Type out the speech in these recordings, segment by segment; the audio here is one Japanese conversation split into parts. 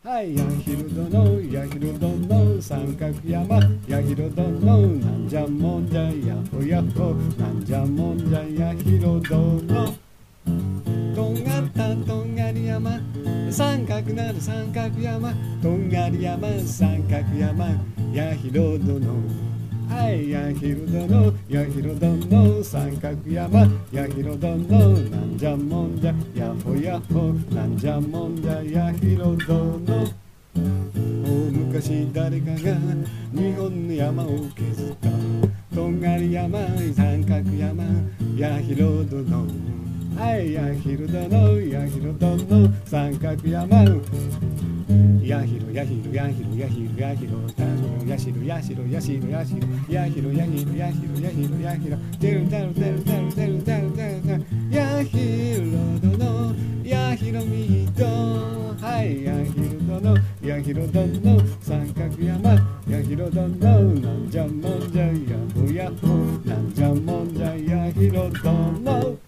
はい、ヤヒル殿、ヤヒル殿、三角山、ヤヒル殿、なんじゃもんじゃ、ヤホヤホ、なんじゃもんじゃ、ヤヒル殿。とんがったとんがり山、三角なる三角山、とんがり山、三角山、ヤヒル殿。はい、ヤヒル殿、ヤヒル殿、三角山、ヤヒル殿、なんじゃもんじゃ、ヤホヤホ、なんじゃもんじゃ、ヤヒル殿。大昔誰かが日本の山を削った、とんがり山、三角山、ヤヒル殿。はい、ヤヒル殿、ヤヒル殿、三角山、ヤヒロヤヒロヤヒロヤヒロヤヒロタロヤシロヤシロヤシロヤシロヤヒロヤヒロヤヒロヤヒロヤヒロテルテルテルテルテルテルテルテルヤヒロ殿ヤヒロミヒト。はいヤヒロ殿ヤヒロ殿三角山ヤヒロ殿なんじゃもんじゃヤホヤホなんじゃもんじゃヤヒロ殿。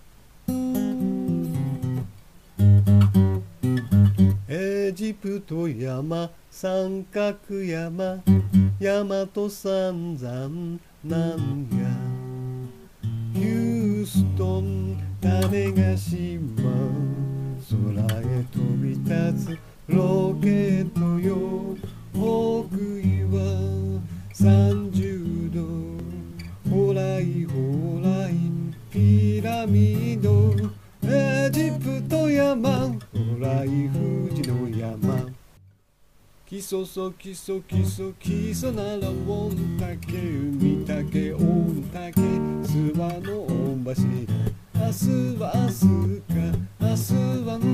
エジプト山三角山大和三山なんやヒューストン種子島空へ飛び立つロケットよ北緯は30度ほらいほらいピラミッドエジプト山ほらい富士の山基礎そ基礎基礎基礎なら御嶽海岳御嶽諏訪の御柱明日は明日か明日は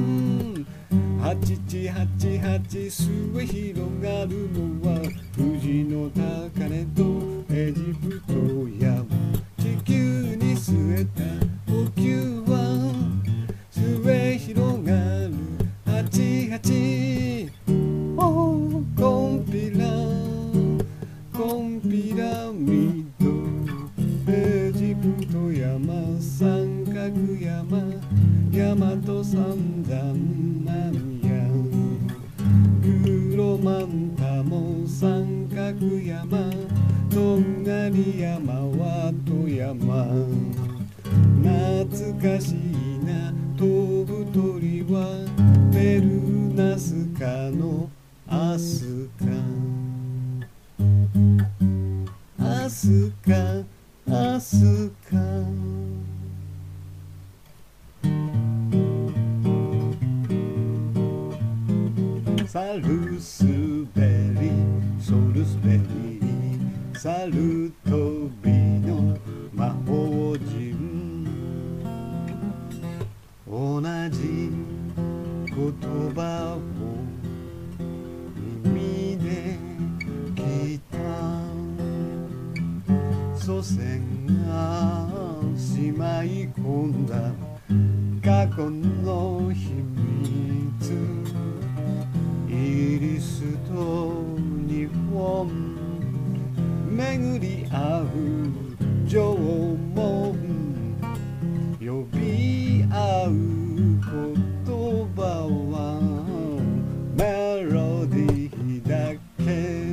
888末広がるのは富士の高嶺とエジプト山地球に据えた補給は末広がる88コンピラミッドエジプト山三角山大和三山なんや黒マンタも三角山とんがり山は富山懐かしいな飛ぶ鳥はベルナスカのアスカアスカアスカサルスベリソルスベリサルトビの魔法陣同じ言葉を耳で聞いた祖先がしまい込んだ過去の秘密イギリスと日本巡り合う縄文呼び合う言葉はメロディーだけ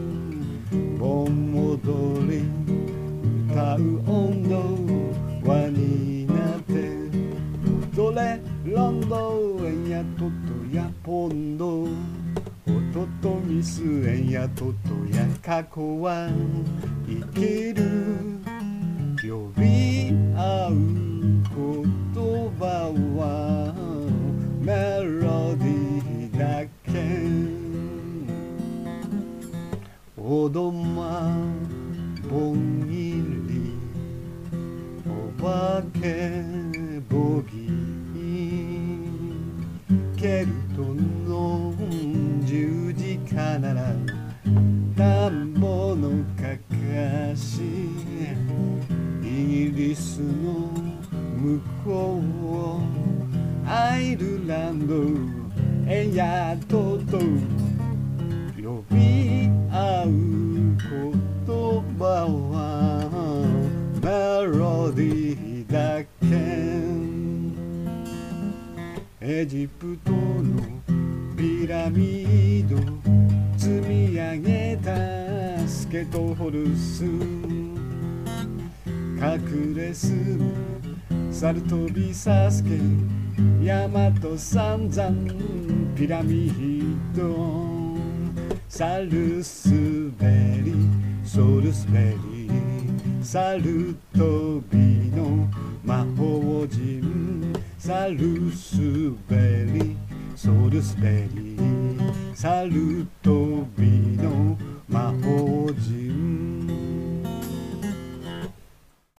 盆踊り歌う温度輪になってどれロンドンやトトやポンドトトミスエンやトトや過去は生きる呼び合う言葉はメロディーだけおどまぼんぎりお化けボギーケルトの十字架なら田んぼのかかしイギリスの向こうアイルランドエヤトト呼び合う言葉はメロディーだけエジプトのピララミッド積み上げたスケトホルス、隠れ住む猿飛びサスケ、大和三山ピラミッド、サルスベリソルスベリ、猿飛びの魔法陣、サルスベリソルスベリ、猿飛び